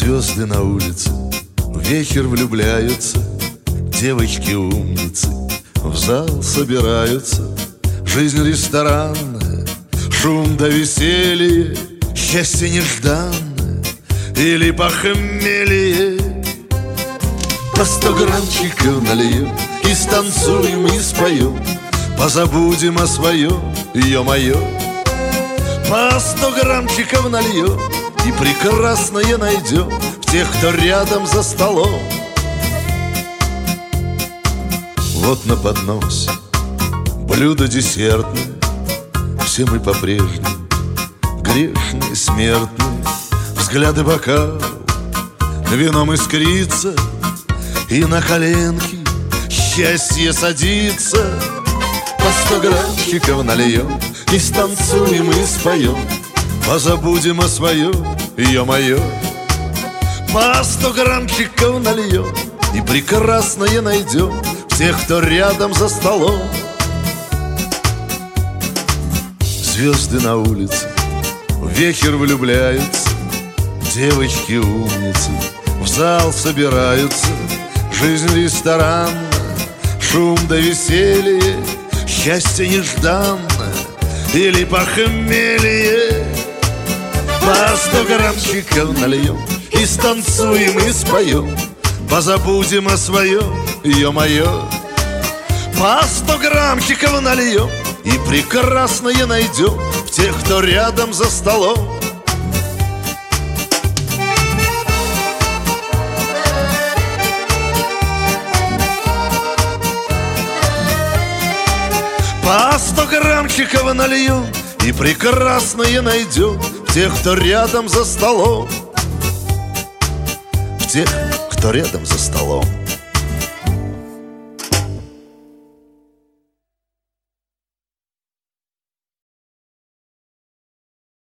Звезды на улице в вечер влюбляются, девочки умницы в зал собираются. Жизнь ресторанная, шум да веселье, счастье нежданное или похмелье. По 100 граммчиков нальем и станцуем, и споем, позабудем о своем, ё-моё. По 100 граммчиков нальем и прекрасное найдем в тех, кто рядом за столом. Вот на подносе блюдо десертное, все мы по-прежнему грешные, смертные. Взгляды бокал вином искрится, и на коленки счастье садится. По 100 граммчиков нальем и станцуем, и споем, позабудем о своем, ё-моё. По 100 граммчиков нальем и прекрасное найдем в тех, кто рядом за столом. Звезды на улице в вечер влюбляются, девочки умницы в зал собираются. Жизнь ресторанная, шум да веселье, счастье нежданное или похмелье. По 100 граммчиков нальем и станцуем, и споем, позабудем о своем, ё-моё. По 100 граммчиков нальем и прекрасное найдем в тех, кто рядом за столом. По 100 граммчиков нальем и прекрасное найдем в тех, кто рядом за столом. В тех, кто рядом за столом.